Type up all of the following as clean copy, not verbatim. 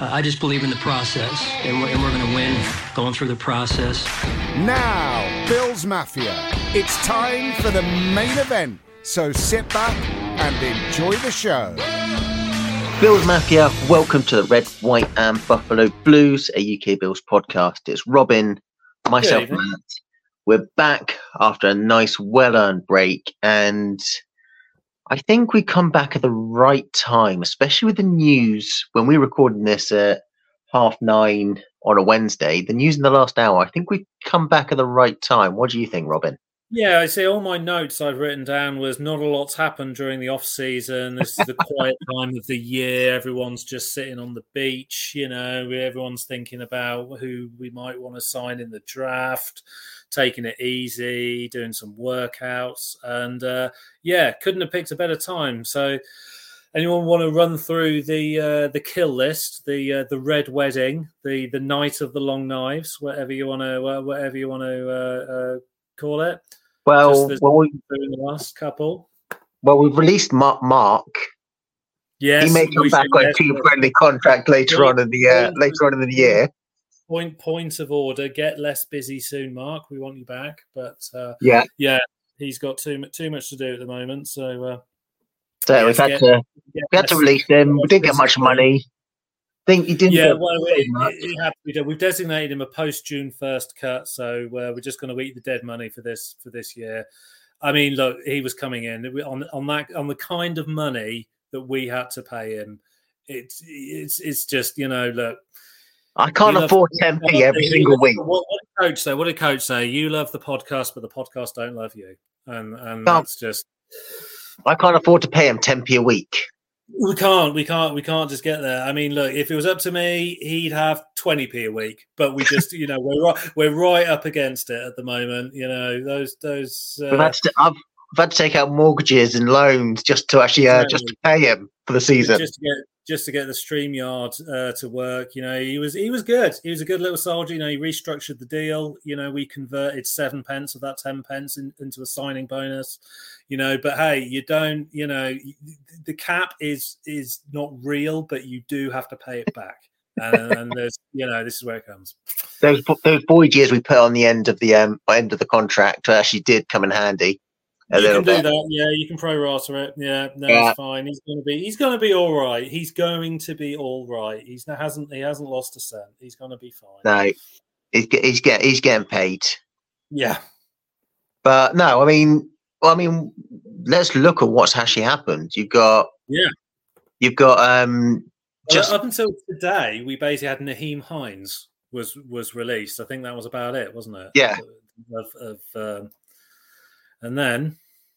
I just believe in the process, and we're going to win going through the process. Now, Bills Mafia, it's time for the main event. So sit back and enjoy the show. Bills Mafia, welcome to the Red, White and Buffalo Blues, a UK Bills podcast. It's Robin, myself, Matt. We're back after a nice, well-earned break, and I think we come back at the right time, especially with the news. When we're recording this at 9:30 on a Wednesday, the news in the last hour, I think we come back at the right time. What do you think, Robin? Yeah, I see. All my notes I've written down was not a lot's happened during the off season. This is the quiet time of the year. Everyone's just sitting on the beach. You know, everyone's thinking about who we might want to sign in the draft, taking it easy, doing some workouts, and couldn't have picked a better time. So, anyone want to run through the kill list, the red wedding, the night of the long knives, whatever you want to call it? Well, in the last couple. Well, we've released Mark. Yes, he may come back on a team-friendly contract later on in the year. Point of order: get less busy soon, Mark. We want you back, but he's got too much to do at the moment. So we've had to release him. We didn't get much money. Think you didn't. Yeah, we've designated him a post June 1st cut, so we're just going to eat the dead money for this year. I mean, look, he was coming in on the kind of money that we had to pay him. It's just, you know, look. I can't afford 10p every single week. What did Coach say? You love the podcast, but the podcast don't love you, and that's just. I can't afford to pay him 10p a week. We can't just get there. I mean, look, if it was up to me, he'd have 20p a week. But we just, you know, we're right up against it at the moment. You know, those. I've had to take out mortgages and loans just to actually just to pay him for the season. Just to get the StreamYard to work. You know, he was good. He was a good little soldier. You know, he restructured the deal. You know, we converted 7 pence of that 10 pence into a signing bonus. You know, but hey, you don't. You know, the cap is not real, but you do have to pay it back. And there's, you know, this is where it comes. Those void years we put on the end of the contract actually did come in handy. You can do that, yeah. You can prorata it, yeah. No, it's fine. He's going to be all right. He's going to be all right. He hasn't lost a cent. He's going to be fine. No, he's getting paid. Yeah, but no, I mean, let's look at what's actually happened. You've got just up until today, we basically had Naheem Hines was released. I think that was about it, wasn't it? Yeah. And then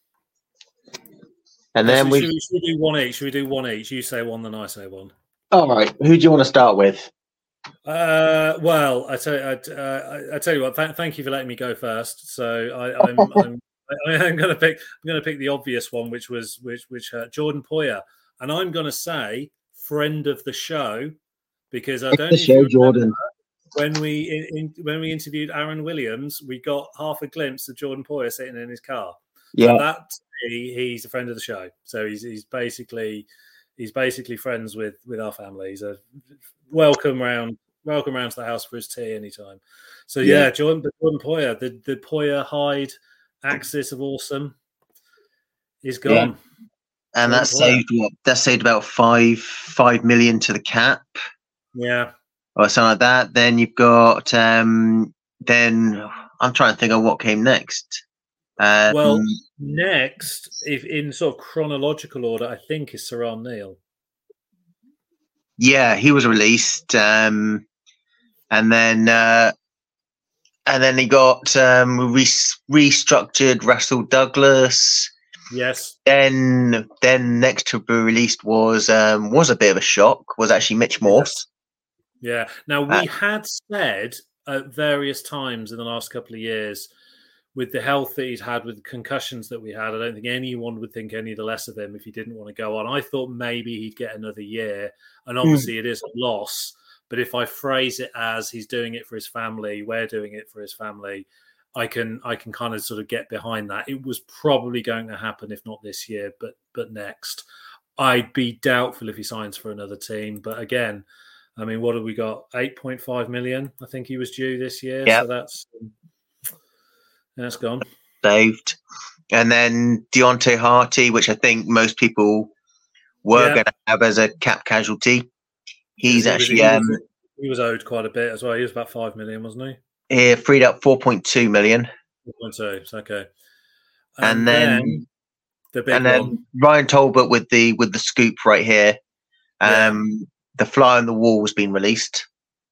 we should we do one each? Should we do one each? You say one, then I say one. All right. Who do you want to start with? Well, I tell you what. Thank you for letting me go first. So I'm going to pick the obvious one, which hurt Jordan Poyer, and I'm going to say friend of the show because I don't. Jordan. When we interviewed Aaron Williams, we got half a glimpse of Jordan Poyer sitting in his car. Yeah, so he's a friend of the show. So he's basically friends with our family. He's a welcome round to the house for his tea anytime. So Jordan Poyer, the Poyer Hyde axis of awesome is gone. Yeah. And that saved about 5 million to the cap. Yeah. Or something like that. Then you've got. Then I'm trying to think of what came next. Next, if in sort of chronological order, I think is Saran Neal. Yeah, he was released, and then he got restructured. Russell Douglas. Yes. Then next to be released was a bit of a shock. Was actually Mitch Morse. Yeah. Now, we had said at various times in the last couple of years, with the health that he's had, with the concussions that we had, I don't think anyone would think any the less of him if he didn't want to go on. I thought maybe he'd get another year, and obviously it is a loss. But if I phrase it as he's doing it for his family, we're doing it for his family, I can kind of sort of get behind that. It was probably going to happen, if not this year, but next. I'd be doubtful if he signs for another team. But again, I mean, what have we got? 8.5 million. I think he was due this year. Yep. So that's gone. Saved. And then Deontay Harty, which I think most people were going to have as a cap casualty. He was owed quite a bit as well. He was about 5 million, wasn't he? He freed up 4.2 million. 4.2, okay. And then the big one. Ryan Talbot with the scoop right here. The fly on the wall has been released.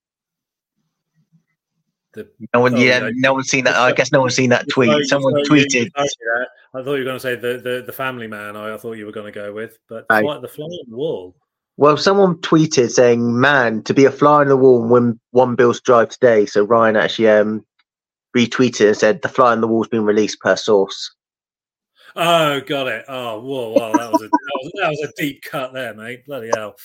No one's seen that. I guess no one's seen that tweet. Someone tweeted. I thought you were going to say the family man. I thought you were going to go with, but the fly on the wall. Well, someone tweeted saying, "Man, to be a fly on the wall and win one Bills drive today." So Ryan actually retweeted and said, "The fly on the wall's been released per source." Oh, got it. Oh, whoa, that was a deep cut there, mate. Bloody hell.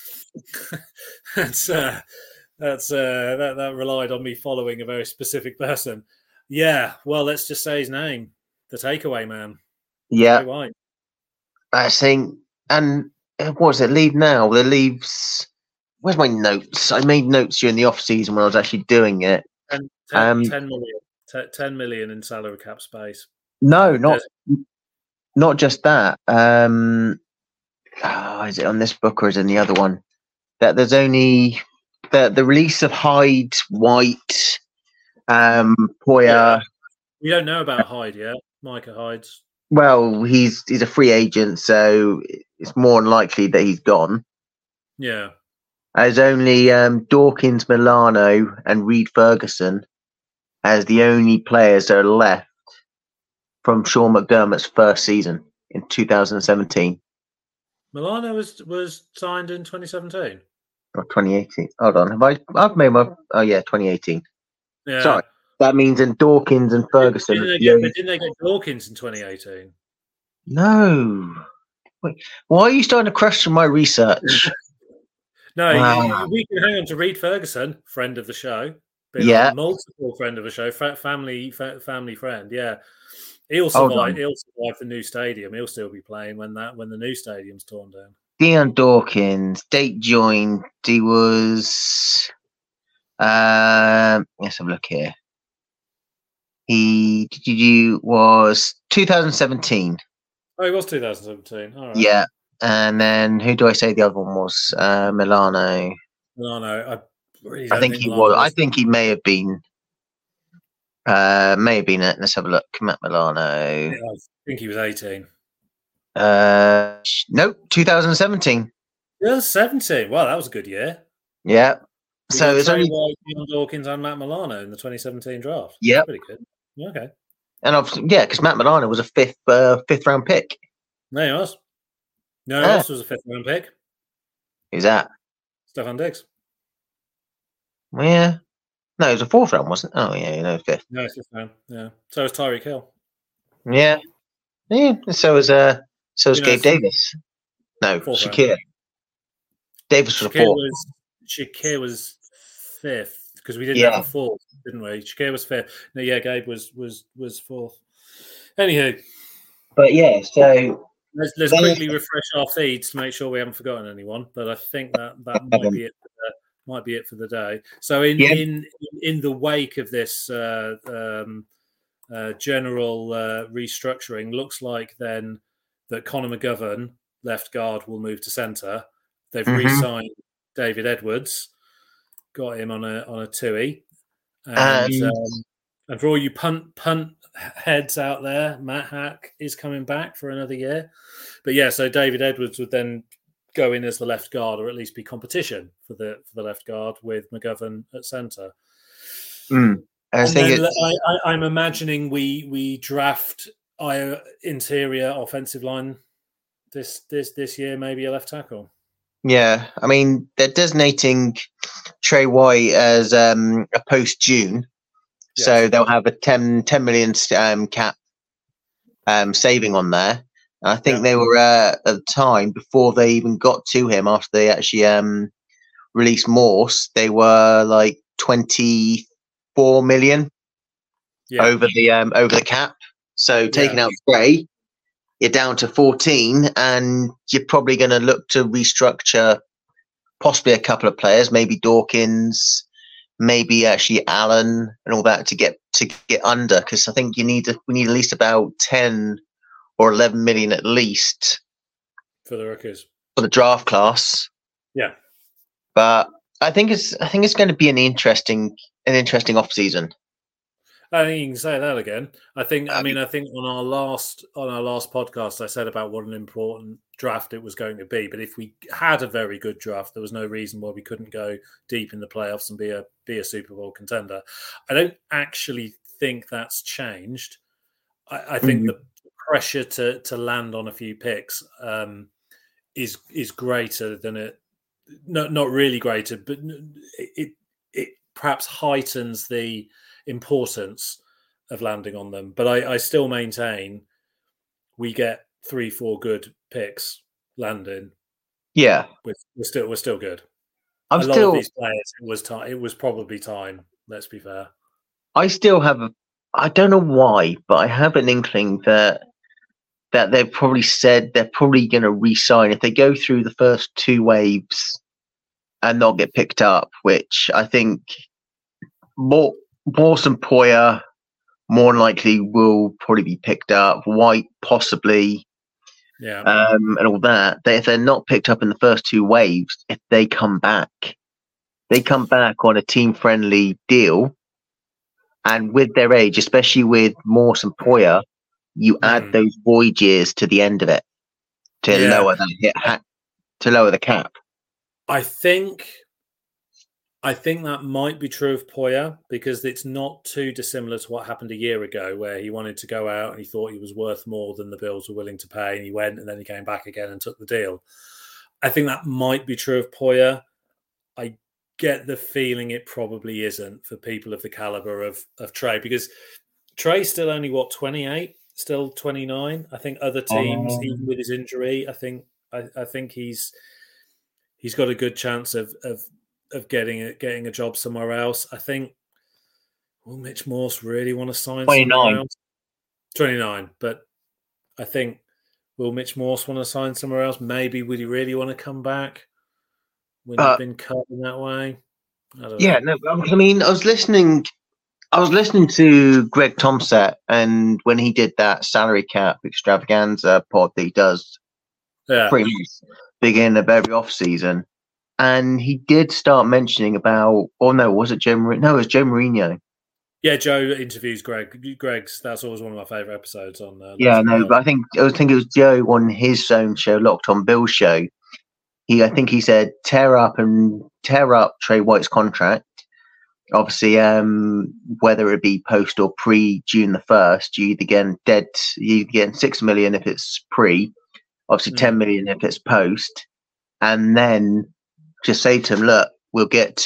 That relied on me following a very specific person. Yeah, well, let's just say his name, the takeaway man. Yeah, White. I think, and what does it leave now? The leaves. Where's my notes? I made notes during the off season when I was actually doing it. 10 million in salary cap space. No, not just that. Is it on this book or is it in the other one? That there's only the release of Hyde, White, Poyer. Yeah. We don't know about Hyde yet. Micah Hyde's. Well, he's a free agent, so it's more unlikely that he's gone. Yeah. There's only Dawkins, Milano, and Reed Ferguson as the only players that are left from Sean McDermott's first season in 2017. Milano was signed in 2017 or 2018. Hold on, I've made my 2018. Yeah, sorry, that means in Dawkins and Ferguson. Didn't they get Dawkins in 2018? No. Wait, why are you starting to question my research? No, we can hang on to Reed Ferguson, friend of the show. Multiple friend of the show, family friend. Yeah. He'll survive the new stadium. He'll still be playing when the new stadium's torn down. Dion Dawkins, date joined. He was let's have a look here. He was 2017. Oh, he was 2017. All right. Yeah. And then who do I say the other one was? Milano. Milano. I think he was. I think he may have been. Let's have a look. Matt Milano. Yeah, I think he was 18. Nope, 2017. Yeah, 17. Wow, that was a good year. Yeah. So it's only Dion Dawkins and Matt Milano in the 2017 draft. Yeah, pretty good. Okay. And because Matt Milano was a fifth round pick. No, he was. No, he also was a 5th round pick. Who's that? Stefan Diggs. Yeah. No, it was a 4th round, wasn't it? Oh, yeah, 5th. No, it's 5th round. Yeah. So was Tyreek Hill. Yeah. Yeah. So was Gabe Davis. No, Shakir. Davis was a 4th. Shakir was 5th because we didn't have a 4th, didn't we? Shakir was 5th. No, yeah, Gabe was 4th. Anywho. But yeah, so let's quickly refresh our feeds to make sure we haven't forgotten anyone. But I think that might be it. Might be it for the day. So in the wake of this general restructuring, looks like then that Connor McGovern, left guard, will move to centre. They've re-signed David Edwards, got him on a TUI, and for all you punt heads out there, Matt Hack is coming back for another year. But yeah, so David Edwards would then go in as the left guard, or at least be competition for the left guard with McGovern at centre. I'm imagining we draft interior offensive line this year, maybe a left tackle. Yeah, I mean they're designating Trey White as a post June, so they'll have a 10 million cap saving on there. And I think they were at the time, before they even got to him, after they actually released Morse, they were like 24 million over the cap. So taking out Gray, you're down to 14, and you're probably going to look to restructure possibly a couple of players, maybe Dawkins, maybe actually Allen and all that to get under, because I think we need at least about 10 or 11 million at least for the rookies for the draft class. Yeah, but I think it's going to be an interesting off season. I think you can say that again. I think on our last podcast, I said about what an important draft it was going to be. But if we had a very good draft, there was no reason why we couldn't go deep in the playoffs and be a Super Bowl contender. I don't actually think that's changed. I think the pressure to land on a few picks is greater than it. Not really greater, but it perhaps heightens the importance of landing on them. But I still maintain we get 3-4 good picks landing. Yeah, we're still good. A lot of these players, it was probably time. Let's be fair. I still have I don't know why, but I have an inkling that they've probably said they're probably going to re-sign if they go through the first 2 waves and not get picked up, which I think Morse and Poyer more than likely will probably be picked up. White possibly, and all that. If they're not picked up in the first 2 waves, if they come back on a team-friendly deal, and with their age, especially with Morse and Poyer, you add those void years to the end of it to lower the cap. I think that might be true of Poyer because it's not too dissimilar to what happened a year ago where he wanted to go out and he thought he was worth more than the Bills were willing to pay, and he went and then he came back again and took the deal. I think that might be true of Poyer. I get the feeling it probably isn't for people of the caliber of Trey, because Trey's still only 28, still 29. I think other teams, even with his injury, I think he's got a good chance of getting a job somewhere else. I think, will Mitch Morse really want to sign 29. somewhere else? 29, but I think, will Mitch Morse want to sign somewhere else? Maybe. Would he really want to come back when he's been cut in that way? I don't know. No, I mean, I was listening to Greg Tomset, and when he did that salary cap extravaganza pod that he does pretty much beginning of every off season, and he did start mentioning about, was it Joe Mourinho? No, it was Joe Mourinho. Yeah, Joe interviews Greg. Greg's, that's always one of my favourite episodes on. But I think it was Joe on his own show, Locked On Bills show. I think he said tear up Trey White's contract. Obviously, whether it be post or pre June the 1st, you get 6 million if it's pre. Obviously, 10 million if it's post, and then just say to him, look, we'll get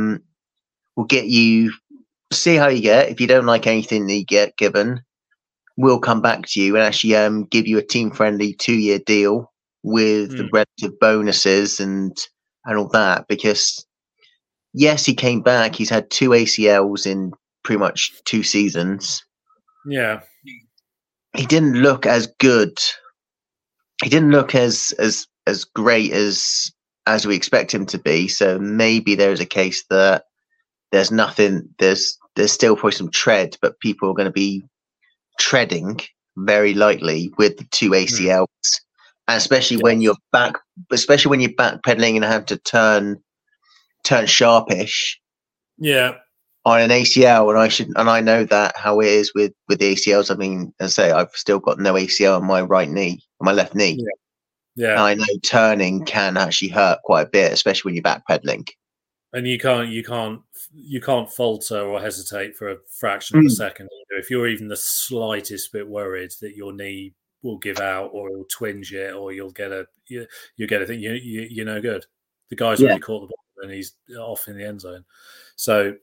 you. See how you get. If you don't like anything that you get given, we'll come back to you and actually give you a team-friendly 2-year deal with the relative bonuses and all that. Because yes, he came back. He's had 2 ACLs in pretty much 2 seasons. Yeah, he didn't look as good. He didn't look as great as we expect him to be. So maybe there's a case that there's nothing. There's still probably some tread, but people are going to be treading very lightly with the 2 ACLs, and especially when you're backpedaling and have to turn sharpish. Yeah. On an ACL, and I know that how it is with the ACLs. I mean, as I say, I've still got no ACL on my my left knee. Yeah. And I know turning can actually hurt quite a bit, especially when you're backpedaling. And you can't falter or hesitate for a fraction of a second. If you're even the slightest bit worried that your knee will give out or it'll twinge it or you'll get a thing, you're no good. The guy's already caught the ball and he's off in the end zone. So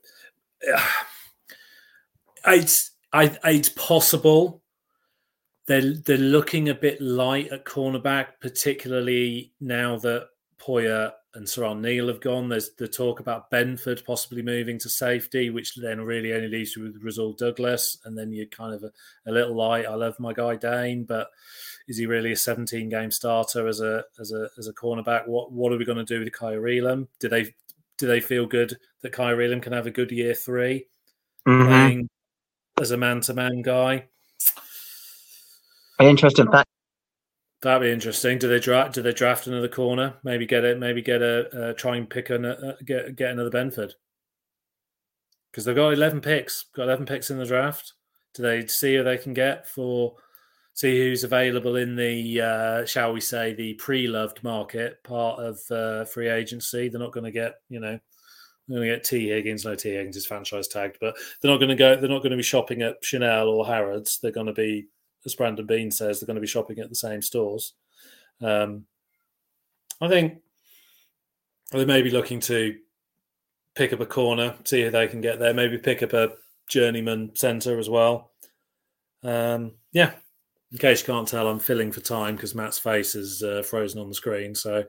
it's possible they're looking a bit light at cornerback, particularly now that Poyer and Saran Neal have gone. There's the talk about Benford possibly moving to safety, which then really only leaves you with Rasul Douglas. And then you're kind of a little light. I love my guy Dane, but is he really a 17-game starter as a cornerback? What are we going to do with Kyle Elam? Do they feel good that Kyle Elam can have a good year 3 playing as a man-to-man guy? Interesting fact. That'd be interesting. Do they draft another corner? Maybe get try and pick get another Benford, because they've got 11 picks. Got 11 picks in the draft. Do they see who they can get see who's available in the shall we say the pre-loved market part of free agency? They're not going to get they're going to get T Higgins. No, T Higgins is franchise tagged, but they're not going to be shopping at Chanel or Harrods. They're going to be, as Brandon Bean says, they're going to be shopping at the same stores. I think they may be looking to pick up a corner, see who they can get there, maybe pick up a journeyman centre as well. Yeah, in case you can't tell, I'm filling for time because Matt's face is frozen on the screen. So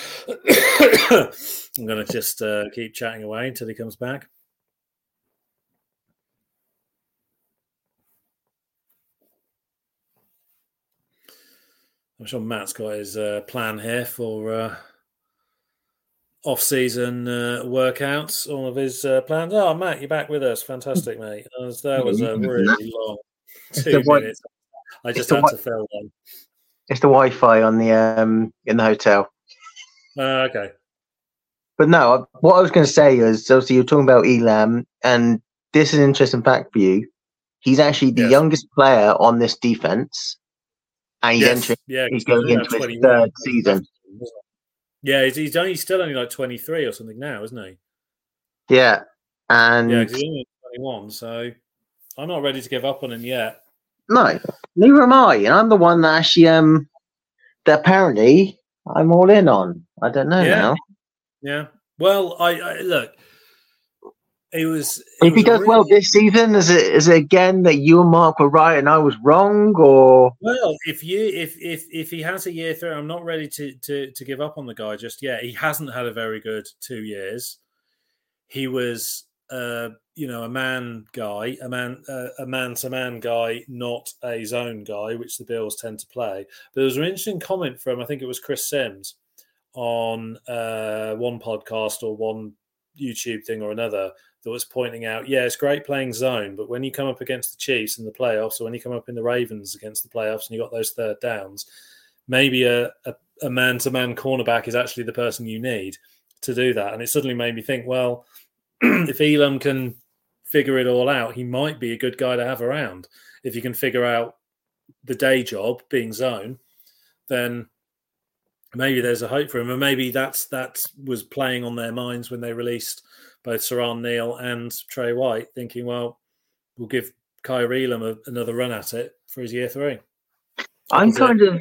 I'm going to just keep chatting away until he comes back. I'm sure Matt's got his plan here for off-season workouts, all of his plans. Oh, Matt, you're back with us. Fantastic, mate. That was a really long 2 minutes. I just had to fill them. It's the Wi-Fi on the in the hotel. Okay. But no, what I was going to say is, obviously you're talking about Elam, and this is an interesting fact for you. He's actually the youngest player on this defense. And he's going into his 3rd season. Yeah, he's still only like 23 or something now, isn't he? Yeah, and because he's only 21, so I'm not ready to give up on him yet. No, neither am I, and I'm the one that actually that apparently I'm all in on. I don't know now. Yeah. Well, I look. If he does well this season, is it again that you and Mark were right and I was wrong, or? Well, if he has a year 3, I'm not ready to give up on the guy just yet. He hasn't had a very good 2 years. He was a man guy, a man-to-man guy, not a zone guy, which the Bills tend to play. But there was an interesting comment from, I think it was Chris Sims, on one podcast or one YouTube thing or another, that was pointing out, it's great playing zone, but when you come up against the Chiefs in the playoffs, or when you come up in the Ravens against the playoffs and you got those 3rd downs, maybe a man-to-man cornerback is actually the person you need to do that. And it suddenly made me think, well, if Elam can figure it all out, he might be a good guy to have around. If you can figure out the day job being zone, then maybe there's a hope for him. And maybe that was playing on their minds when they released both Saran Neal and Trey White, thinking, well, we'll give Kyle Elam another run at it for his year 3. I'm kind of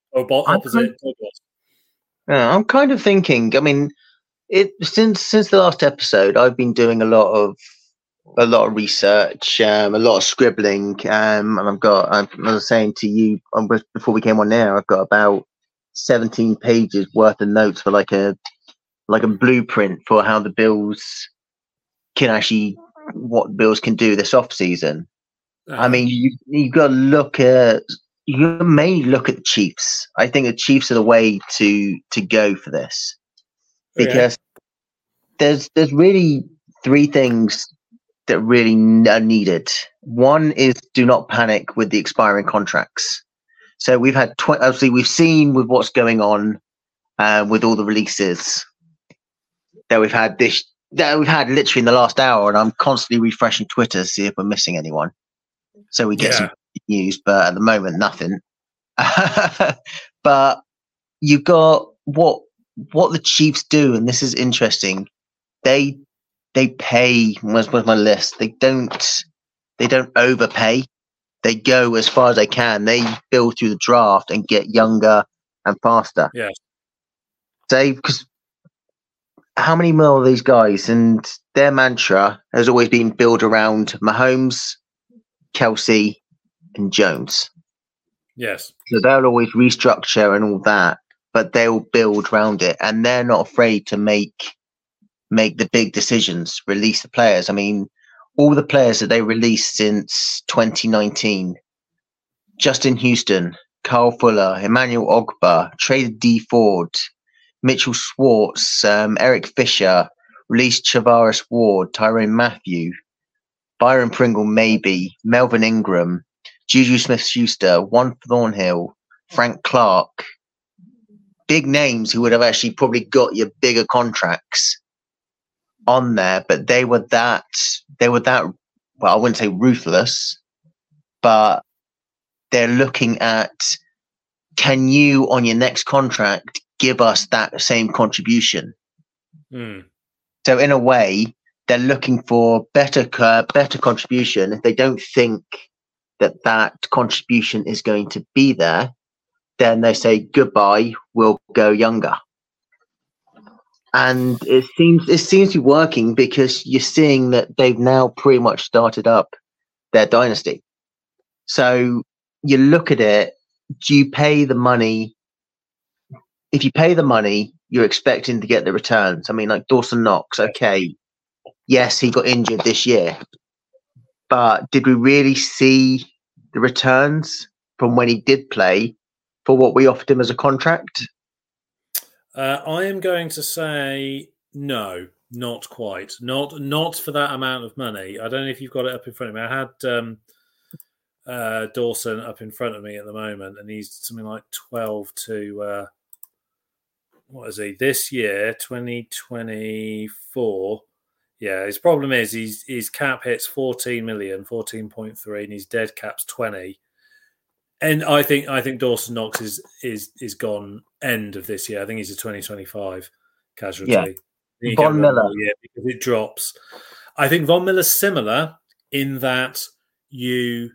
thinking. I mean, since the last episode, I've been doing a lot of research, a lot of scribbling, and I was saying to you before we came on air, I've got about 17 pages worth of notes for like a blueprint for how the Bills what Bills can do this off season. I mean, you got to mainly look at the Chiefs. I think the Chiefs are the way to go for this, because there's really 3 things that really are needed. One is do not panic with the expiring contracts. So we've had obviously we've seen with what's going on with all the releases that we've had literally in the last hour, and I'm constantly refreshing Twitter to see if we're missing anyone. So we get some news, but at the moment nothing. But you've got what the Chiefs do, and this is interesting. They pay. Where's my list? They don't overpay. They go as far as they can. They build through the draft and get younger and faster. Yeah. So, because how many more of these guys? And their mantra has always been build around Mahomes, Kelsey, and Jones. Yes. So they'll always restructure and all that. but they'll build around it, and they're not afraid to make the big decisions, release the players. I mean, all the players that they released since 2019, Justin Houston, Kyle Fuller, Emmanuel Ogba, traded D Ford, Mitchell Schwartz, Eric Fisher, released Chavaris Ward, Tyrone Matthew, Byron Pringle maybe, Melvin Ingram, Juju Smith-Schuster, Juan Thornhill, Frank Clark. Big names who would have actually probably got your bigger contracts on there, but they were that, well, I wouldn't say ruthless, but they're looking at, can you on your next contract give us that same contribution? So in a way, they're looking for better contribution. If they don't think that contribution is going to be there, then they say goodbye, we'll go younger. And it seems to be working, because you're seeing that they've now pretty much started up their dynasty. So you look at it, do you pay the money? If you pay the money, you're expecting to get the returns. I mean, like Dawson Knox, okay, yes, he got injured this year, but did we really see the returns from when he did play for what we offered him as a contract? I am going to say no, not quite. Not for that amount of money. I don't know if you've got it up in front of me. I had Dawson up in front of me at the moment, and he's something like 12 to what is he this year, 2024. Yeah, his problem is his cap hits 14 million, 14.3, and his dead cap's 20. And I think Dawson Knox is gone end of this year. I think he's a 2025 casualty. Yeah. Von Miller, because it drops. I think Von Miller's similar in that the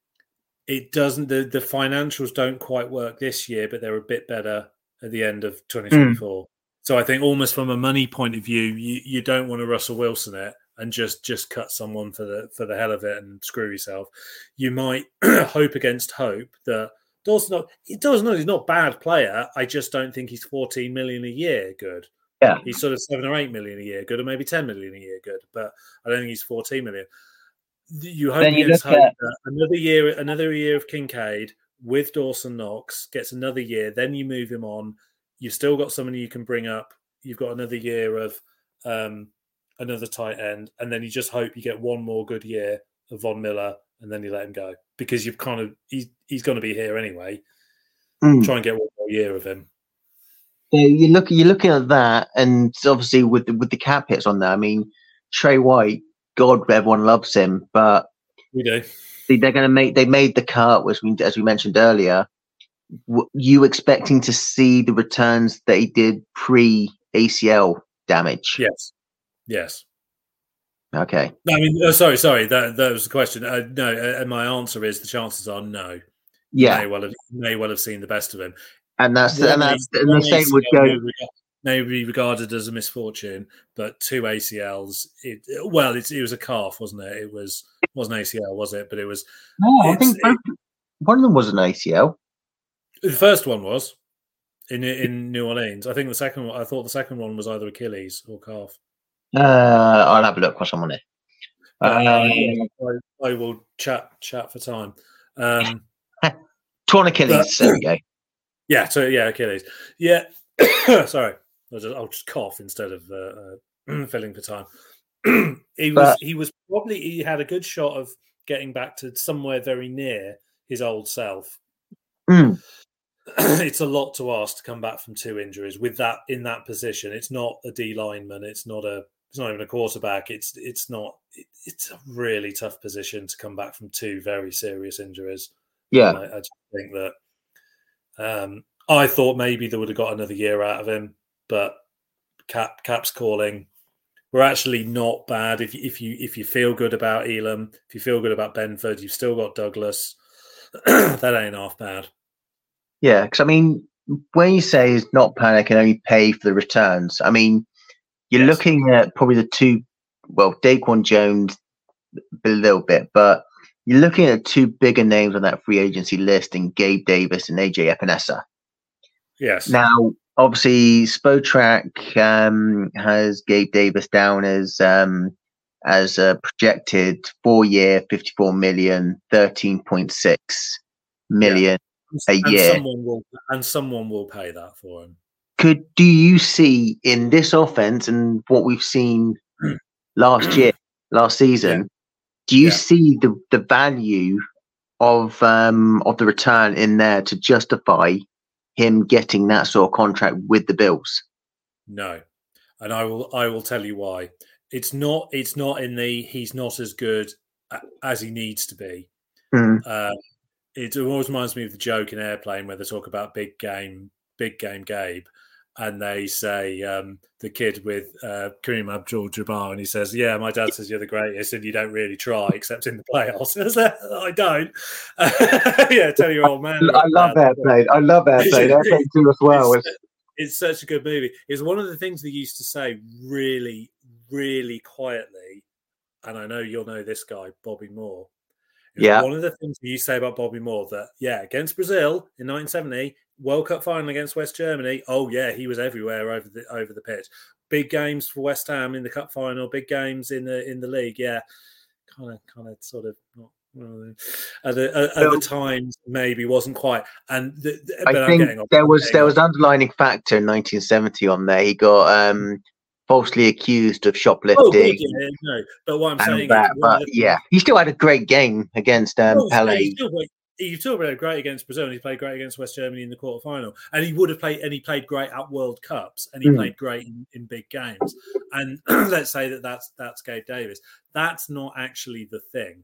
financials don't quite work this year, but they're a bit better at the end of 2024. So I think almost from a money point of view, you don't want to Russell Wilson it and just cut someone for the hell of it and screw yourself. You might hope against hope that Dawson he's not a bad player. I just don't think he's 14 million a year good. Yeah, he's sort of 7 or 8 million a year good, or maybe 10 million a year good. But I don't think he's 14 million. You hope against hope that another year of Kincaid with Dawson Knox gets another year. Then you move him on. You've still got somebody you can bring up. You've got another year of another tight end, and then you just hope you get one more good year of Von Miller, and then you let him go, because you've kind of he's going to be here anyway. Try and get one more year of him. Yeah, you're looking at that, and obviously with the cap hits on there. I mean, Trey White, God, everyone loves him, but we do. They're going to they made the cut, as we mentioned earlier. You expecting to see the returns that he did pre ACL damage? Yes. Okay. I mean, sorry. That was the question. No, and my answer is the chances are no. Yeah, may well have seen the best of him, and the same would go. May be regarded as a misfortune, but 2 ACLs. It was a calf, wasn't it? It wasn't ACL, was it? But it was. No, I think one of them was an ACL. The first one was in New Orleans. I think the second one. I thought the second one was either Achilles or calf. I'll have a look while I'm on it. I will chat for time. Torn Achilles. There we go. Yeah. So Achilles. Yeah. Sorry, I'll just cough instead of filling for time. He had a good shot of getting back to somewhere very near his old self. It's a lot to ask to come back from 2 injuries with that in that position. It's not a D lineman. It's not even a quarterback. It's a really tough position to come back from 2 very serious injuries. Yeah, I just think that I thought maybe they would have got another year out of him, but Cap's calling. We're actually not bad if you feel good about Elam, if you feel good about Benford, you've still got Douglas. That ain't half bad. Yeah, because I mean, when you say it's not panic and only pay for the returns, I mean, you're looking at probably the 2. Well, Daquan Jones a little bit, but you're looking at 2 bigger names on that free agency list in Gabe Davis and AJ Epinesa. Yes. Now, obviously, Spotrac has Gabe Davis down as a projected 4-year, 54 million, 13.6 million a year. Someone will pay that for him. Do you see in this offense and what we've seen last season? Do you see the value of the return in there to justify him getting that sort of contract with the Bills? No, and I will tell you why. It's not in the he's not as good as he needs to be. It always reminds me of the joke in Airplane where they talk about big game Gabe, and they say the kid with Kareem Abdul-Jabbar, and he says, "Yeah, my dad says you're the greatest, and you don't really try except in the playoffs." I don't. Yeah, tell your old man. I love Airplane. Airplane too as well. It's such a good movie. It's one of the things they used to say really, really quietly, and I know you'll know this guy, Bobby Moore. One of the things you say about Bobby Moore that, against Brazil in 1970, World Cup final against West Germany. Oh yeah, he was everywhere over the pitch. Big games for West Ham in the cup final. Big games in the league. Yeah, kind of, sort of not. At the times, maybe wasn't quite. And I think there was underlining factor in 1970 on there. He got falsely accused of shoplifting. But what I'm saying is, he still had a great game against Pele. He still played great against Brazil, and he played great against West Germany in the quarterfinal. And he would have played, and he played great at World Cups, and he played great in big games. And let's say that's Gabe Davis. That's not actually the thing.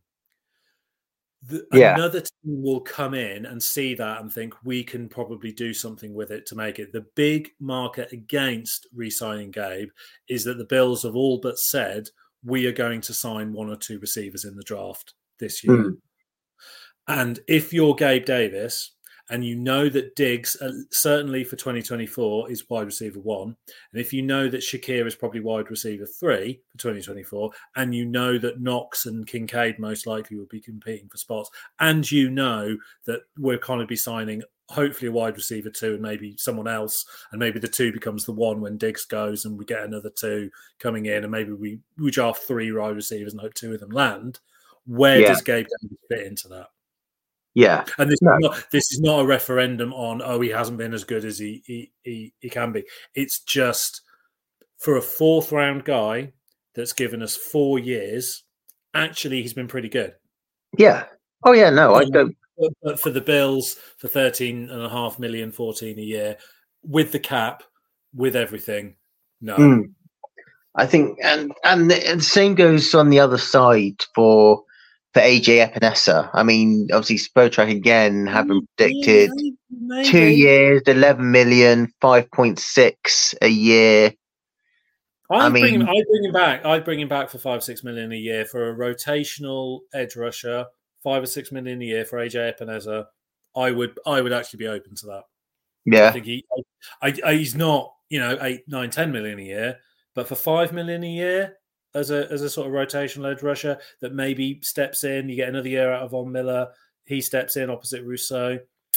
Another team will come in and see that and think we can probably do something with it to make it. The big marker against re-signing Gabe is that the Bills have all but said we are going to sign 1 or 2 receivers in the draft this year. And if you're Gabe Davis and you know that Diggs, certainly for 2024, is wide receiver 1, and if you know that Shakir is probably wide receiver 3 for 2024, and you know that Knox and Kincaid most likely will be competing for spots, and you know that we're going to be signing hopefully a wide receiver 2 and maybe someone else, and maybe the 2 becomes the 1 when Diggs goes and we get another 2 coming in, and maybe we draft 3 wide receivers and hope 2 of them land, where does Gabe Davis fit into that? Yeah, and this is not a referendum on he hasn't been as good as he can be. It's just for a 4th round guy that's given us 4 years. Actually, he's been pretty good. Yeah. Oh yeah. No, I don't. But for the Bills, for 13.5 million, 14 a year, with the cap, with everything, no. I think, and the same goes on the other side for AJ Epinesa. I mean, obviously, Spotrac again having predicted maybe. 2 years, 11 million, 5.6 a year. I'd bring him back for 5-6 million a year for a rotational edge rusher. 5 or 6 million a year for AJ Epinesa. I would actually be open to that. Yeah, I think he's not 8, 9, 10 million a year, but for 5 million a year. As a sort of rotational edge rusher that maybe steps in, you get another year out of Von Miller. He steps in opposite Rousseau.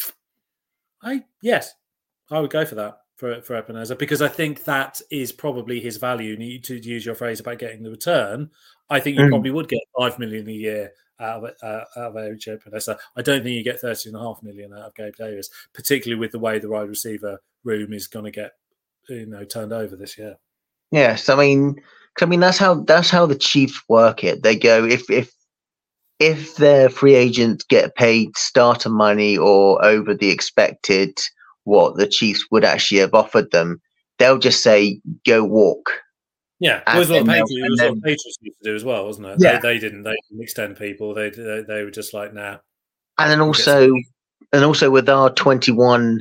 I would go for that for Epinesa because I think that is probably his value. And to use your phrase about getting the return, I think you probably would get 5 million a year out of AJ Epinesa. I don't think you get 13.5 million out of Gabe Davis, particularly with the way the wide receiver room is going to get turned over this year. Yes, I mean that's how the Chiefs work it. They go if their free agents get paid starter money or over the expected what the Chiefs would actually have offered them, they'll just say go walk. Yeah, it was what Patriots used to do as well, wasn't it? Yeah. They didn't extend people. They were just like nah. And then also with our 21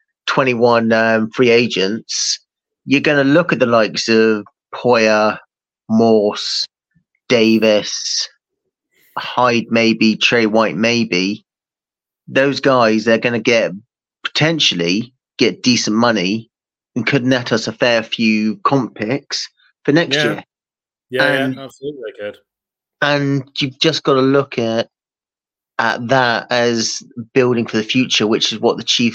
free agents, you're going to look at the likes of Poyer, Morse, Davis, Hyde, maybe Trey White, maybe those guys. They're going to potentially get decent money and could net us a fair few comp picks for next year. Yeah, absolutely they could. And you've just got to look at that as building for the future, which is what the Chiefs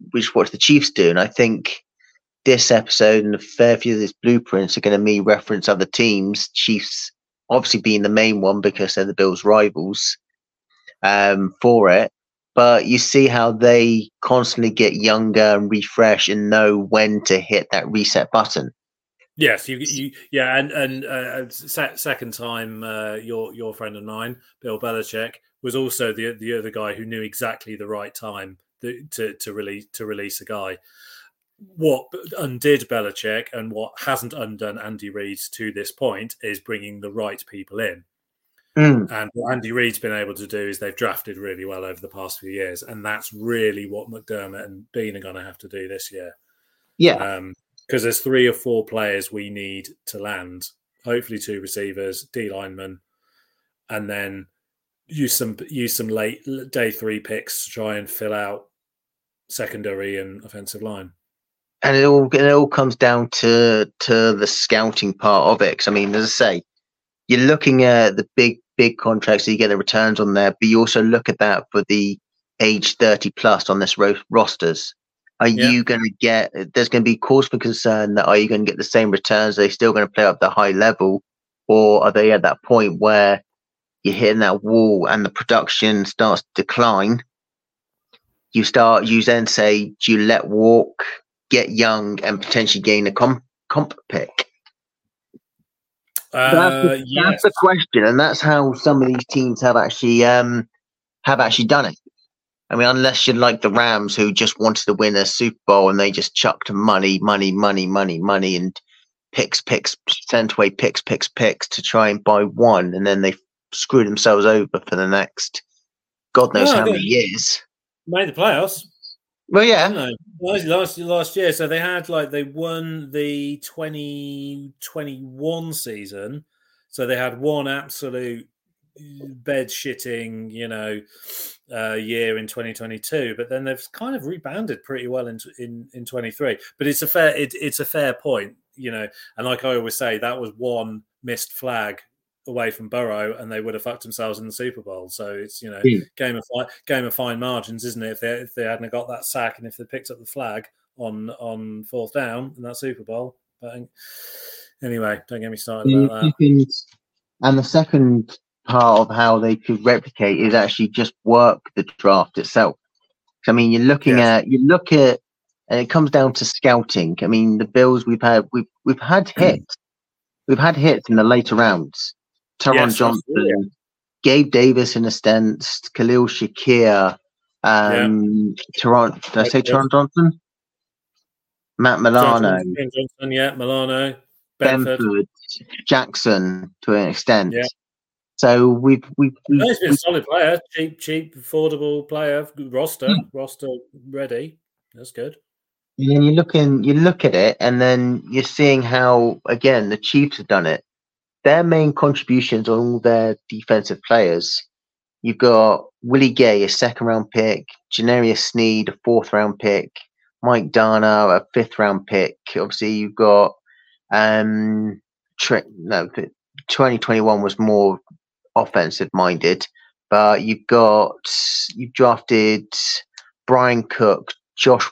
what the Chiefs do. And I think this episode and a fair few of these blueprints are going to me reference other teams. Chiefs obviously being the main one because they're the Bills' rivals for it. But you see how they constantly get younger and refresh and know when to hit that reset button. Yes, and second time, your friend of mine, Bill Belichick, was also the other guy who knew exactly the right time to release a guy. What undid Belichick and what hasn't undone Andy Reid to this point is bringing the right people in. And what Andy Reid's been able to do is they've drafted really well over the past few years, and that's really what McDermott and Bean are going to have to do this year. Yeah. Because there's 3 or 4 players we need to land. Hopefully 2 receivers, D linemen, and then use some late day 3 picks to try and fill out secondary and offensive line. And it all comes down to the scouting part of it. Because I mean, as I say, you're looking at the big contracts, so you get the returns on there, but you also look at that for the age 30 plus on this rosters. Are you going to get? There's going to be cause for concern that are you going to get the same returns? Are they still going to play up the high level, or are they at that point where you're hitting that wall and the production starts to decline? You then say, do you let walk, get young, and potentially gain a comp pick? That's the question, and that's how some of these teams have actually done it. I mean, unless you're like the Rams, who just wanted to win a Super Bowl and they just chucked money, and sent away picks to try and buy one, and then they screw themselves over for the next God knows how many years. Made the playoffs. Well, yeah. Last year, so they won the 2021 season, so they had one absolute bed shitting, year in 2022, but then they've kind of rebounded pretty well in 23. But it's a fair point, and like I always say, that was one missed flag away from Burrow, and they would have fucked themselves in the Super Bowl. So it's game of fine margins, isn't it? If they hadn't got that sack and if they picked up the flag on fourth down in that Super Bowl. But anyway, don't get me started about that. And the second part of how they could replicate is actually just work the draft itself. I mean, you look at, and it comes down to scouting. I mean, the Bills we've had hits. We've had hits in the later rounds. Taron Johnson, Gabe Davis in a sense, Khalil Shakir, Taron Johnson? Matt Milano. Milano. Benford, Jackson to an extent. Yeah. So we've he's been a solid player, cheap, affordable player, roster ready. That's good. And then you look at it, and then you're seeing how again the Chiefs have done it. Their main contributions on all their defensive players. You've got Willie Gay, a 2nd round pick, Janarius Sneed, a 4th round pick, Mike Dana, a 5th round pick. Obviously, you've got 2021 was more offensive minded, but you've drafted Brian Cook, Josh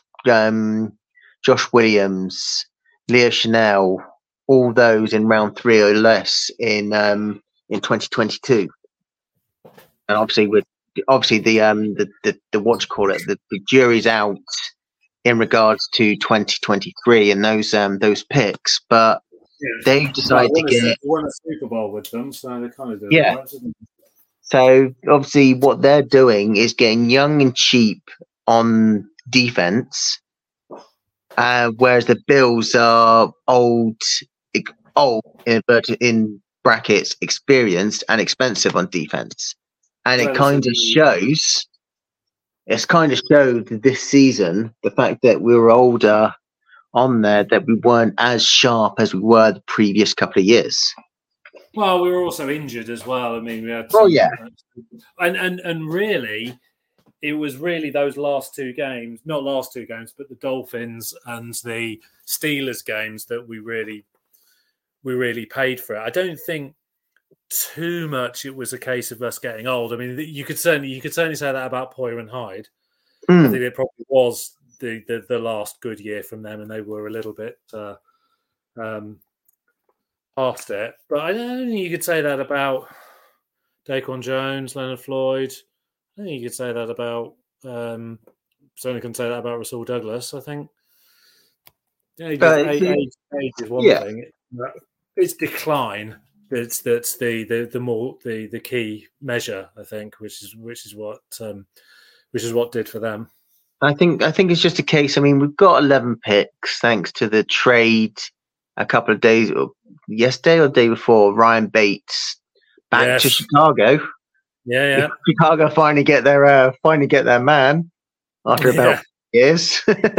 Williams, Leo Chanel, all those in round 3 or less in 2022. And obviously the what you call it, the jury's out in regards to 2023 and those picks, but they've decided to get won a Super Bowl with them, so they kind of do. Yeah. Right, so obviously, what they're doing is getting young and cheap on defense, whereas the Bills are old in brackets, experienced and expensive on defense, and it kind of shows. It's kind of showed this season the fact that we were older on there, that we weren't as sharp as we were the previous couple of years. Well, we were also injured as well. I mean, we had and really, it was really those last 2 games, not last 2 games, but the Dolphins and the Steelers games that we really paid for it. I don't think too much it was a case of us getting old. I mean, you could certainly say that about Poyer and Hyde. I think it probably was the last good year from them, and they were a little bit past it. But I don't think you could say that about Daquan Jones, Leonard Floyd. I think you could say that about certainly can say that about Rasul Douglas. I think age is one thing. It's decline. That's the key measure, I think, which is what did for them. I think it's just a case. I mean, we've got 11 picks thanks to the trade a couple of days, yesterday or the day before. Ryan Bates back to Chicago. Yeah. Chicago finally get their man after about years.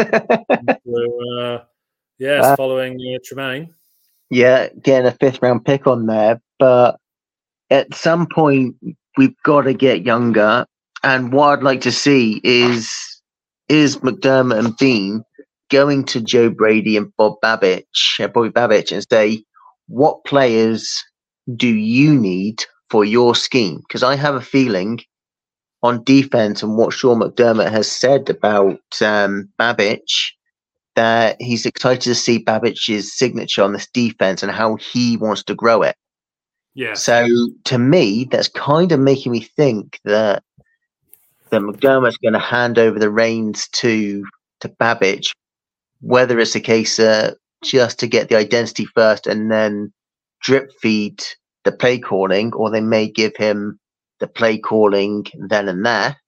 Following Tremaine. Yeah, getting a 5th round pick on there, but at some point we've got to get younger. And what I'd like to see is McDermott and Bean going to Joe Brady and Bobby Babich and say, what players do you need for your scheme? Because I have a feeling on defense and what Sean McDermott has said about Babich, that he's excited to see Babich's signature on this defense and how he wants to grow it. Yeah. So to me, that's kind of making me think that McDermott's going to hand over the reins to Babich, whether it's a case just to get the identity first and then drip feed the play calling, or they may give him the play calling then and there.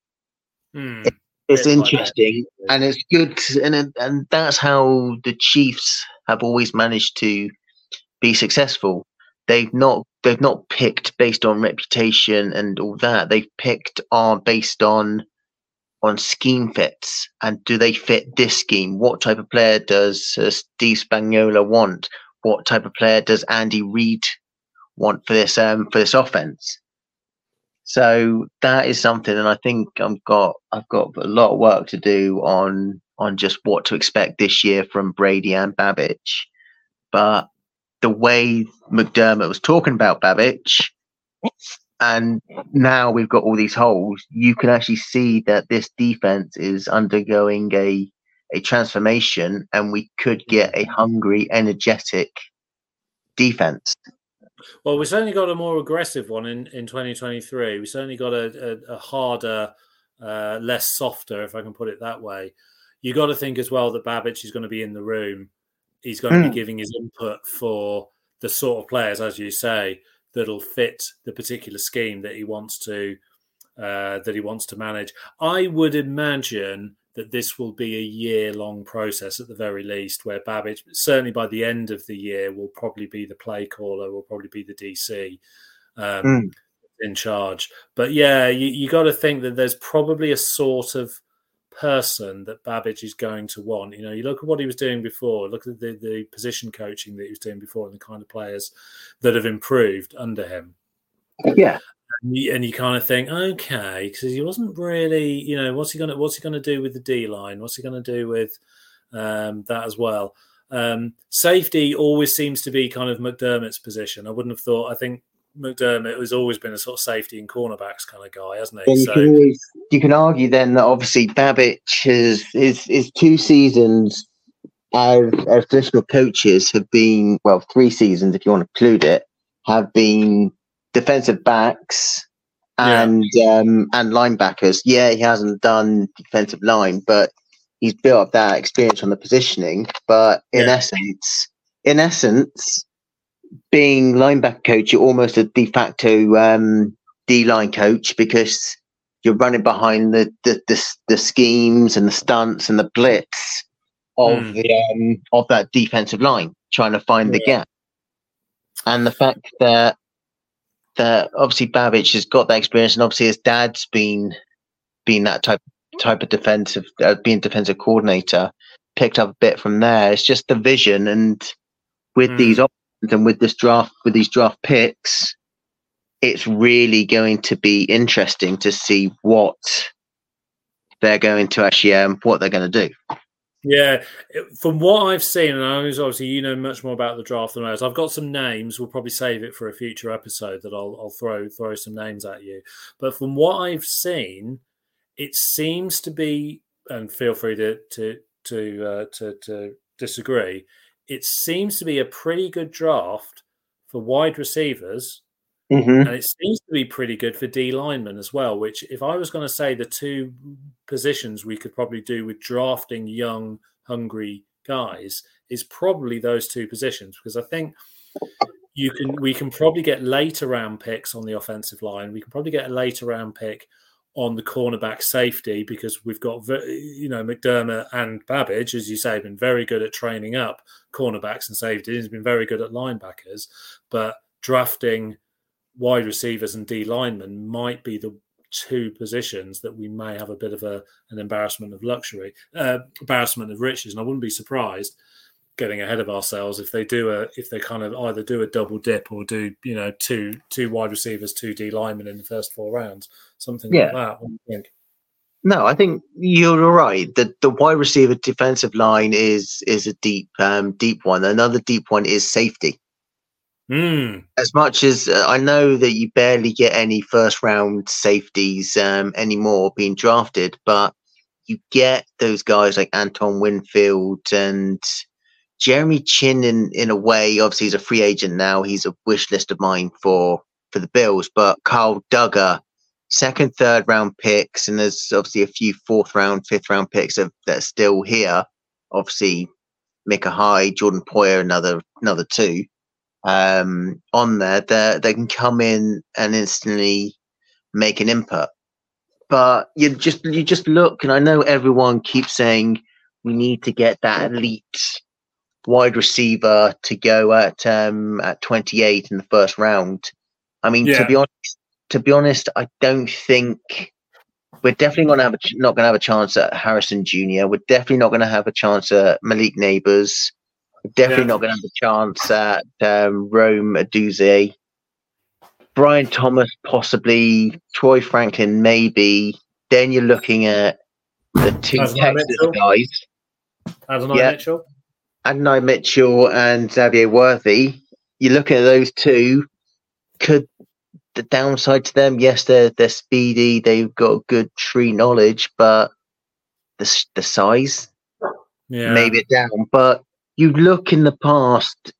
It's interesting, and it's good, and that's how the Chiefs have always managed to be successful. They've not picked based on reputation and all that. They've picked based on scheme fits, and do they fit this scheme? What type of player does Steve Spagnuolo want? What type of player does Andy Reid want for this offense? So that is something, and I think I've got a lot of work to do on just what to expect this year from Brady and Babich. But the way McDermott was talking about Babich, and now we've got all these holes, you can actually see that this defense is undergoing a transformation, and we could get a hungry, energetic defense. Well, we certainly got a more aggressive one in 2023. We certainly got a harder, less softer, if I can put it that way. You got to think as well that Babich is going to be in the room. He's going to be giving his input for the sort of players, as you say, that'll fit the particular scheme that he wants to manage. I would imagine that this will be a year-long process at the very least, where Babich, certainly by the end of the year, will probably be the play caller, will probably be the DC in charge. But yeah, you got to think that there's probably a sort of person that Babich is going to want. You know, you look at what he was doing before, look at the position coaching that he was doing before and the kind of players that have improved under him. Yeah. And you kind of think, okay, because he wasn't really, you know, what's he gonna do with the D line? What's he gonna do with that as well? Safety always seems to be kind of McDermott's position. I wouldn't have thought. I think McDermott has always been a sort of safety and cornerbacks kind of guy, hasn't he? You can argue then that obviously Babich is 2 seasons as traditional coaches have been, well, 3 seasons if you want to include it, have been defensive backs and linebackers. Yeah, he hasn't done defensive line, but he's built up that experience on the positioning. But in essence, being linebacker coach, you're almost a de facto D-line coach, because you're running behind the schemes and the stunts and the blitz of that defensive line, trying to find the gap. And the fact that obviously Babich has got that experience, and obviously his dad's been that type of defensive, being defensive coordinator, picked up a bit from there. It's just the vision, and with these options and with these draft picks, it's really going to be interesting to see what they're going to actually what they're going to do. Yeah, from what I've seen, and obviously you know much more about the draft than us. I've got some names. We'll probably save it for a future episode that I'll throw some names at you. But from what I've seen, it seems to be and feel free to disagree. It seems to be a pretty good draft for wide receivers, and it seems to be pretty good for D linemen as well. Which, if I was going to say the two positions we could probably do with drafting young, hungry guys, is probably those two positions, because I think we can probably get later round picks on the offensive line. We can probably get a later round pick on the cornerback safety, because we've got, McDermott and Babbage, as you say, have been very good at training up cornerbacks and safeties. He's been very good at linebackers, but drafting wide receivers and D linemen might be the two positions that we may have a bit of an embarrassment of riches. And I wouldn't be surprised, getting ahead of ourselves, if they kind of either do a double dip or do two wide receivers, 2 D linemen in the first 4 rounds, something like that. What do you think? No, I think you're right. The wide receiver defensive line is a deep one. Another deep one is safety. As much as I know that you barely get any first round safeties anymore being drafted, but you get those guys like Anton Winfield and Jeremy Chin in a way. Obviously, he's a free agent now. He's a wish list of mine for the Bills. But Kyle Duggar, 2nd, 3rd round picks, and there's obviously a few 4th round, 5th round picks that are still here. Obviously, Micah Hyde, Jordan Poyer, another 2 on there. They can come in and instantly make an input. But you just look, and I know everyone keeps saying we need to get that elite wide receiver to go at 28 in the first round. I mean, to be honest, I don't think we're definitely not going to have a chance at Harrison Jr. We're definitely not going to have a chance at Malik Neighbors. We're definitely not going to have a chance at Rome Aduze. Brian Thomas, possibly. Troy Franklin, maybe. Then you're looking at the 2 Texas guys. Mitchell. Adonai Mitchell and Xavier Worthy. You look at those 2. Could the downside to them? Yes, they're speedy. They've got good tree knowledge, but the size, maybe down. But you look in the past,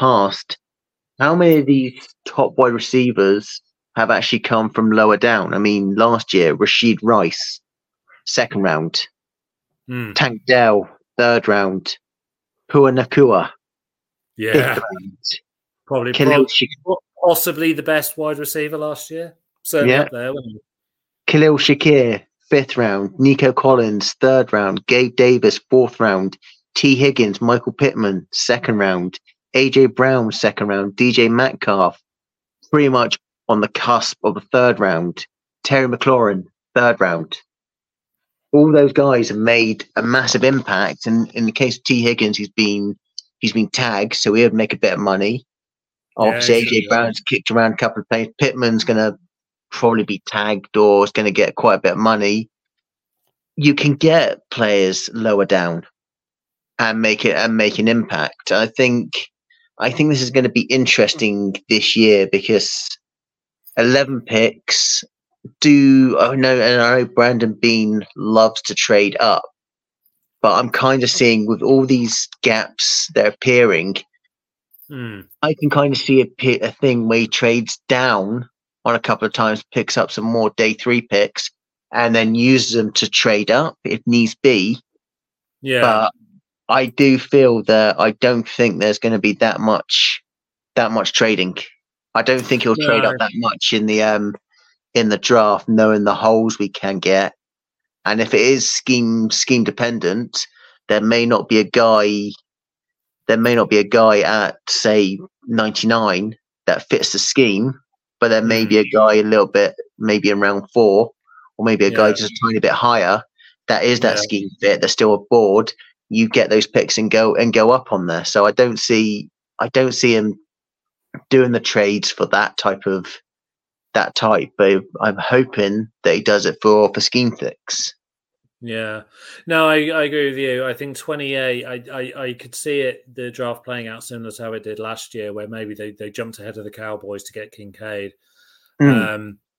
how many of these top wide receivers have actually come from lower down? I mean, last year, Rashid Rice, 2nd round. Tank Dell, 3rd round. Pua Nakua, 5th round. Probably possibly the best wide receiver last year. Certainly up there, wasn't he? Khalil Shakir, 5th round. Nico Collins, 3rd round. Gabe Davis, 4th round. T. Higgins, Michael Pittman, 2nd round. AJ Brown, 2nd round. DJ Metcalf, pretty much on the cusp of the 3rd round. Terry McLaurin, 3rd round. All those guys have made a massive impact. And in the case of T. Higgins, he's been tagged, so he would make a bit of money. Obviously, AJ Brown's kicked around a couple of plays. Pittman's going to probably be tagged or is going to get quite a bit of money. You can get players lower down and make an impact. I think this is going to be interesting this year because 11 picks. I know Brandon Beane loves to trade up, but I'm kind of seeing with all these gaps that are appearing, I can kind of see a thing where he trades down on a couple of times, picks up some more day 3 picks, and then uses them to trade up if needs be. Yeah. But I do feel that I don't think there's going to be that much trading. I don't think he'll trade up that much in the draft, knowing the holes we can get. And if it is scheme dependent, there may not be a guy at, say, 99 that fits the scheme, but there may be a guy a little bit, maybe in round 4, or maybe a guy just a tiny bit higher that is that scheme fit. They're still aboard. You get those picks and go up on there. So I don't see him doing the trades for that type. But I'm hoping that he does it for scheme fix. Yeah, no, I agree with you. I think 28. I could see the draft playing out similar to how it did last year, where maybe they jumped ahead of the Cowboys to get Kincaid.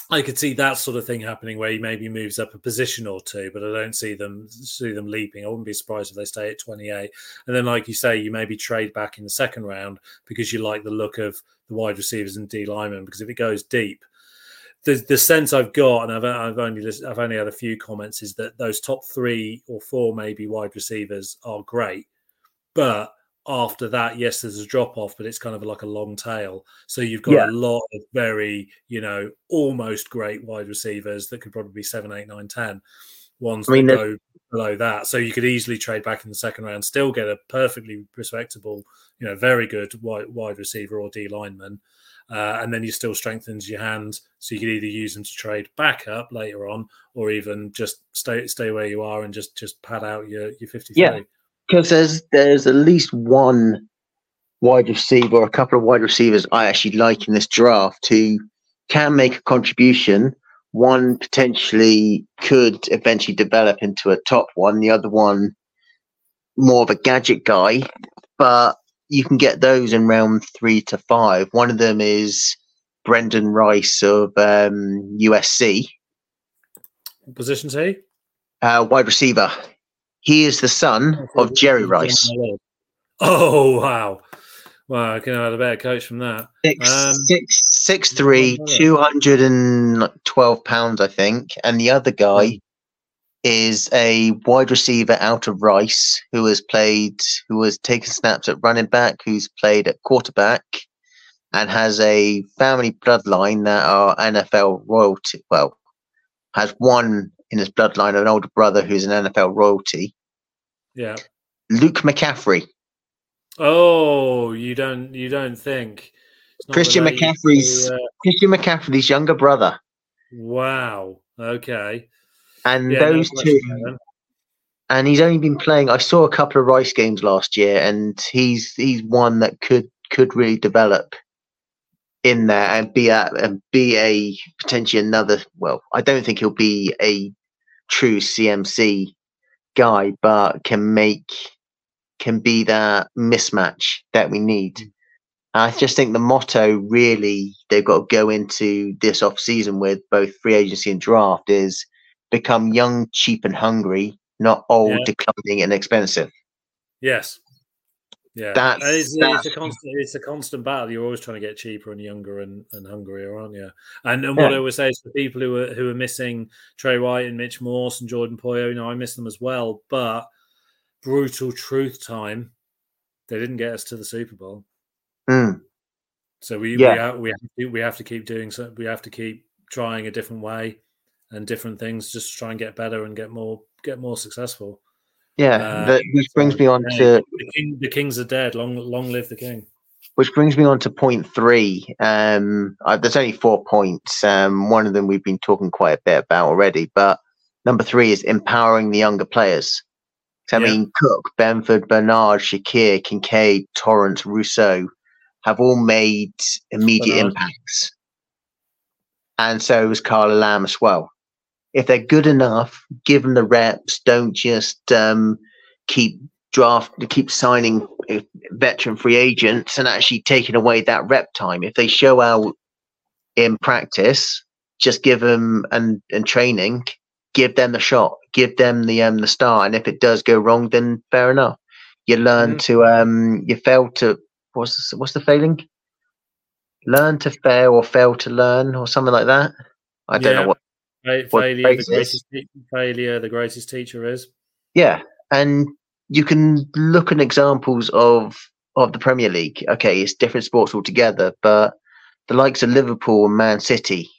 I could see that sort of thing happening where he maybe moves up a position or two, but I don't see them leaping. I wouldn't be surprised if they stay at 28. And then, like you say, you maybe trade back in the second round because you like the look of the wide receivers and D linemen. Because if it goes deep, the sense I've got, and I've only had a few comments, is that those top 3 or 4 maybe wide receivers are great, but after that, yes, there's a drop off, but it's kind of like a long tail. So you've got a lot of very, almost great wide receivers that could probably be 7, 8, 9, 10 ones that go below that. So you could easily trade back in the second round, still get a perfectly respectable, very good wide receiver or D lineman. And then you still strengthens your hand. So you could either use them to trade back up later on, or even just stay where you are and just pad out your 53. Yeah. Because there's at least one wide receiver or a couple of wide receivers I actually like in this draft who can make a contribution. One potentially could eventually develop into a top one. The other one, more of a gadget guy. But you can get those in round 3 to 5. One of them is Brendan Rice of USC. What position is he? Wide receiver. He is the son of Jerry Rice. Oh, wow. Wow, I can have a better coach from that. 6'3", 212 pounds, I think. And the other guy is a wide receiver out of Rice who has taken snaps at running back, who's played at quarterback, and has a family bloodline that are NFL royalty. Well, has one in his bloodline of an older brother who's an NFL royalty. Yeah. Luke McCaffrey. Oh, you don't think Christian McCaffrey's younger brother. Wow. Okay. And those two, and he's only been playing. I saw a couple of Rice games last year, and he's one that could really develop in there and be a potentially another. Well, I don't think he'll be a true CMC guy, but can be that mismatch that we need. I just think the motto really they've got to go into this off season with both free agency and draft is become young, cheap, and hungry, not old, declining, and expensive. Yes. Yeah, it's a constant battle. You're always trying to get cheaper and younger and hungrier, aren't you? And what I always say is for people who are missing Trey White and Mitch Morse and Jordan Poyo, I miss them as well. But brutal truth time, they didn't get us to the Super Bowl. So we have to keep doing so. We have to keep trying a different way and different things, just to try and get better and get more successful. Yeah, which brings me on to the Kings are dead. Long live the King. Which brings me on to point 3. There's only 4 points. One of them we've been talking quite a bit about already, but number 3 is empowering the younger players. So, I mean, Cook, Benford, Bernard, Shakir, Kincaid, Torrance, Rousseau have all made immediate impacts, and so was Carla Lamb as well. If they're good enough, give them the reps. Don't just keep signing veteran free agents and actually taking away that rep time. If they show out in practice, just give them and training, give them the shot, give them the start. And if it does go wrong, then fair enough. You learn to you fail to what's the failing? Learn to fail or fail to learn or something like that. I don't know what. Failure, the greatest teacher is. Yeah, and you can look at examples of the Premier League. Okay, it's different sports altogether, but the likes of Liverpool and Man City,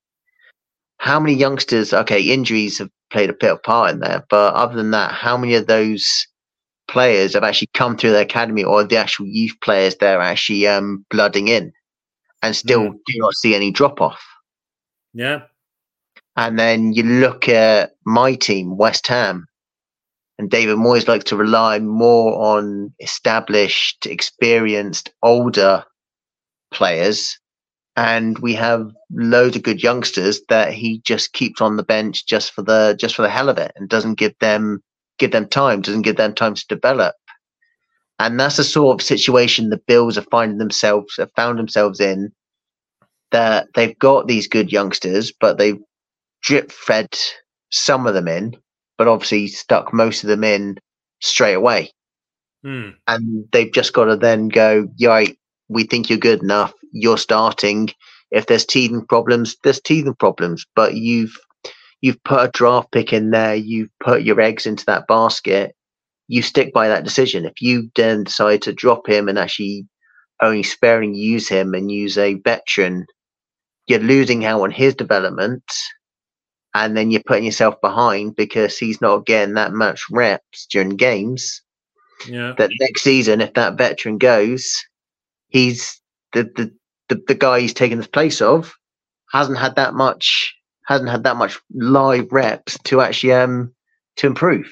how many youngsters? Okay, injuries have played a bit of part in there, but other than that, how many of those players have actually come through the academy, or the actual youth players they're actually blooding in, and still do not see any drop off? Yeah. And then you look at my team, West Ham, and David Moyes likes to rely more on established, experienced, older players. And we have loads of good youngsters that he just keeps on the bench just for the hell of it, and doesn't give them time to develop. And that's the sort of situation the Bills have found themselves in that they've got these good youngsters, but they've drip fed some of them in, but obviously stuck most of them in straight away. And they've just got to then go, right, we think you're good enough, you're starting. If there's teething problems, there's teething problems. But you've put a draft pick in there, you've put your eggs into that basket, you stick by that decision. If you then decide to drop him and actually only sparingly use him and use a veteran, you're losing out on his development, and then you're putting yourself behind because he's not getting that much reps during games. Yeah. That next season, if that veteran goes, he's the guy he's taken the place of hasn't had that much live reps to actually to improve.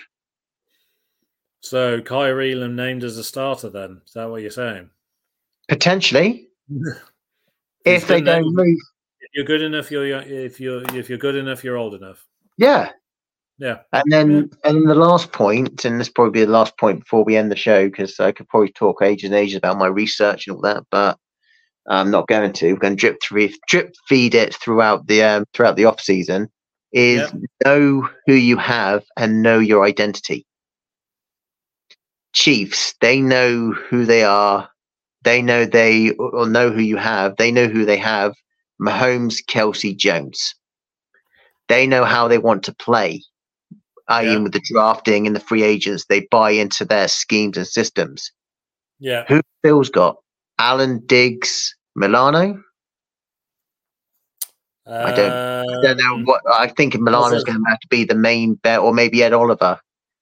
So Kyrie Elam named as a starter, then is that what you're saying? Potentially, if they don't move. If you're good enough, if you're good enough, you're old enough. Yeah. Yeah. And then the last point, and this will probably be the last point before we end the show, because I could probably talk ages and ages about my research and all that, but I'm not going to. We're going to drip feed it throughout the off season. Is know who you have and know your identity. Chiefs, they know who they are. They know know who you have. They know who they have. Mahomes, Kelsey, Jones. They know how they want to play. I.e., with the drafting and the free agents, they buy into their schemes and systems. Yeah. Who Bill's got? Allen, Diggs, Milano? I don't know what. I think Milano's going to have to be the main bet, or maybe Ed Oliver.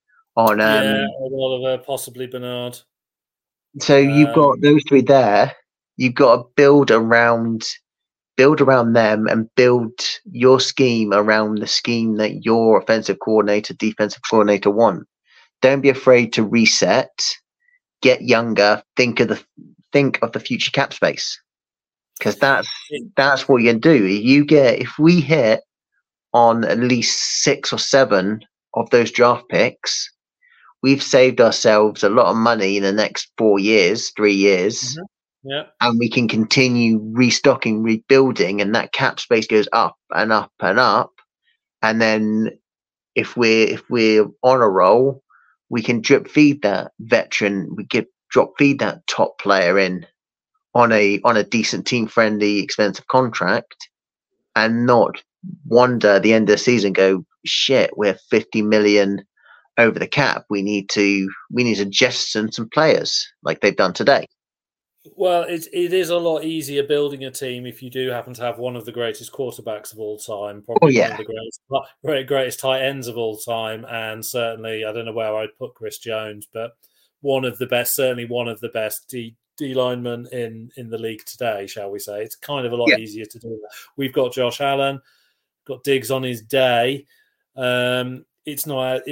Ed Oliver, possibly Bernard. So you've got those three there. You've got to build around them and build your scheme around the scheme that your offensive coordinator, defensive coordinator want. Don't be afraid to reset, get younger, think of the future cap space, because that's what you can do. If we hit on at least 6 or 7 of those draft picks, we've saved ourselves a lot of money in the next 3 years. Mm-hmm. Yeah. And we can continue restocking, rebuilding, and that cap space goes up and up and up. And then if we're on a roll, we can drip feed that veteran, drop feed that top player in on a decent team friendly, expensive contract, and not wonder at the end of the season go, shit, we're 50 million over the cap. We need to jettison some players like they've done today. Well, it is a lot easier building a team if you do happen to have one of the greatest quarterbacks of all time, probably one of the greatest tight ends of all time, and certainly, I don't know where I'd put Chris Jones, but one of the best D linemen in the league today, shall we say. It's kind of a lot easier to do that. We've got Josh Allen, got Diggs on his day. It's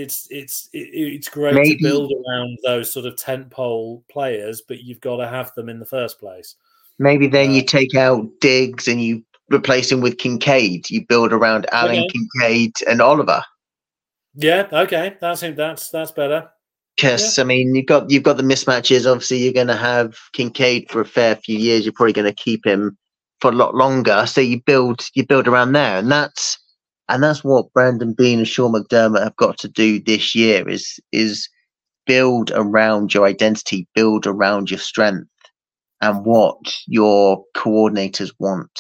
great to build around those sort of tentpole players, but you've got to have them in the first place. Maybe then you take out Diggs and you replace him with Kincaid. You build around Allen, Kincaid, and Oliver. Yeah, okay, that's better. Because I mean, you've got the mismatches. Obviously, you're going to have Kincaid for a fair few years. You're probably going to keep him for a lot longer. So you build around there, and that's what Brandon Beane and Sean McDermott have got to do this year is build around your identity, build around your strength and what your coordinators want.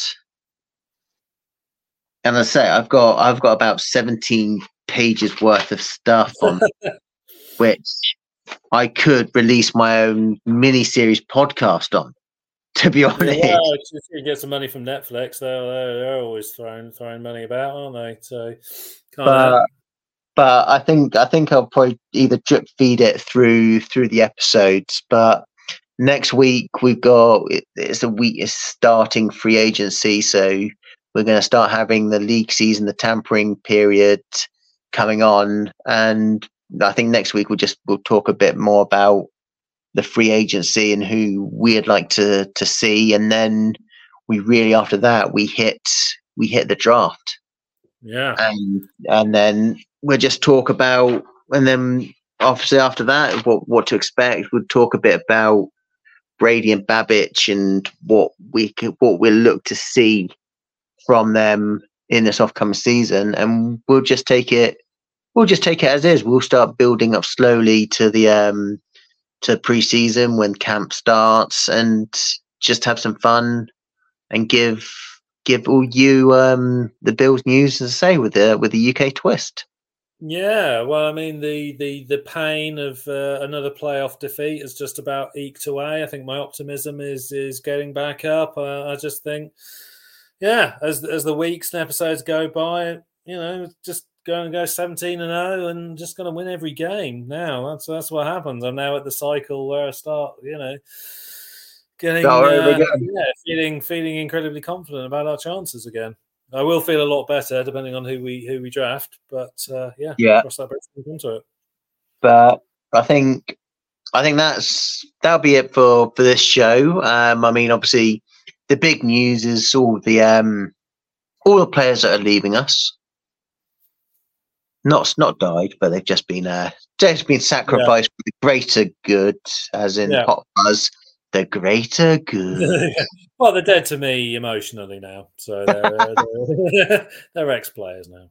And I say, I've got about 17 pages worth of stuff on which I could release my own mini-series podcast on. To be honest, you get some money from Netflix. They're always throwing money about, aren't they? So, but I think I'll probably either drip feed it through the episodes. But next week it's starting free agency, so we're going to start having the league season, the tampering period coming on, and I think next week we'll talk a bit more about the free agency and who we'd like to see, and then we really after that we hit the draft. Yeah, and then we'll just talk about, and then obviously after that what to expect. We'll talk a bit about Brady and Babbage and what we'll look to see from them in this upcoming season, and we'll just take it as is. We'll start building up slowly to the to pre-season when camp starts, and just have some fun and give all you the Bills news, as I say, with the UK twist. Yeah, well, I mean, the pain of another playoff defeat is just about eked away. I think my optimism is getting back up. I just think, yeah, as the weeks and episodes go by, just going to go 17-0 and just going to win every game. Now that's what happens. I'm now at the cycle where I start, getting feeling incredibly confident about our chances again. I will feel a lot better depending on who we draft, but cross that bridge when we come to it. But I think that'll be it for this show. I mean, obviously, the big news is all the players that are leaving us. Not died, but they've just been sacrificed for the greater good, as in Hot Fuzz. The greater good. Well, they're dead to me emotionally now, so they're ex-players now.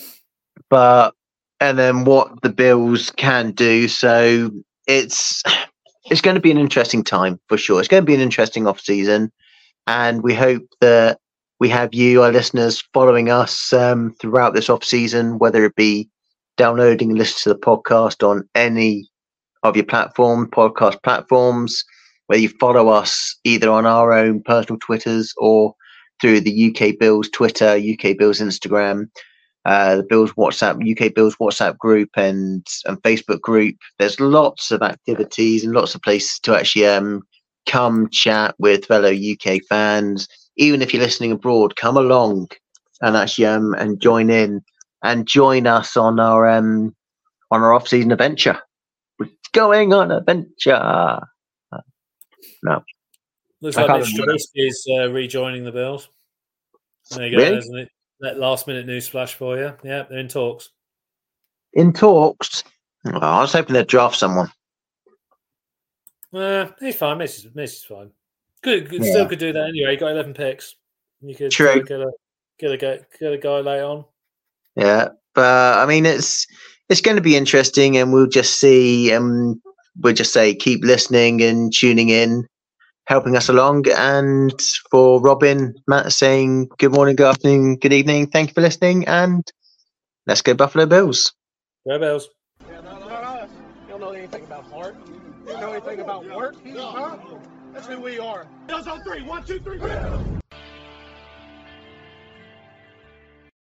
And then what the Bills can do. So it's going to be an interesting time for sure. It's going to be an interesting off season, and we hope that we have you, our listeners, following us throughout this off season, whether it be downloading and listening to the podcast on any of your podcast platforms, where you follow us either on our own personal Twitters or through the UK Bills Twitter, UK Bills Instagram, the Bills WhatsApp, UK Bills WhatsApp group and Facebook group. There's lots of activities and lots of places to actually come chat with fellow UK fans. Even if you're listening abroad, come along and actually and join in and join us on our off-season adventure. We're going on adventure. No. Looks like Mitch Trubisky is rejoining the Bills. There you go, really? Isn't it? That last-minute news flash for you. Yeah, they're in talks. In talks? Well, I was hoping they'd draft someone. He's fine. Mitch is fine. Good. Still could do that anyway. You got 11 picks. You could get a guy late on. Yeah, but I mean, it's going to be interesting, and we'll just see. We'll just say keep listening and tuning in, helping us along. And for Robin, Matt saying good morning, good afternoon, good evening. Thank you for listening, and let's go Buffalo Bills. Go Bills. Yeah, not us. You don't know anything about heart. You don't know anything about work. Huh? That's who we are. Bills on 3. 1, 2, 3.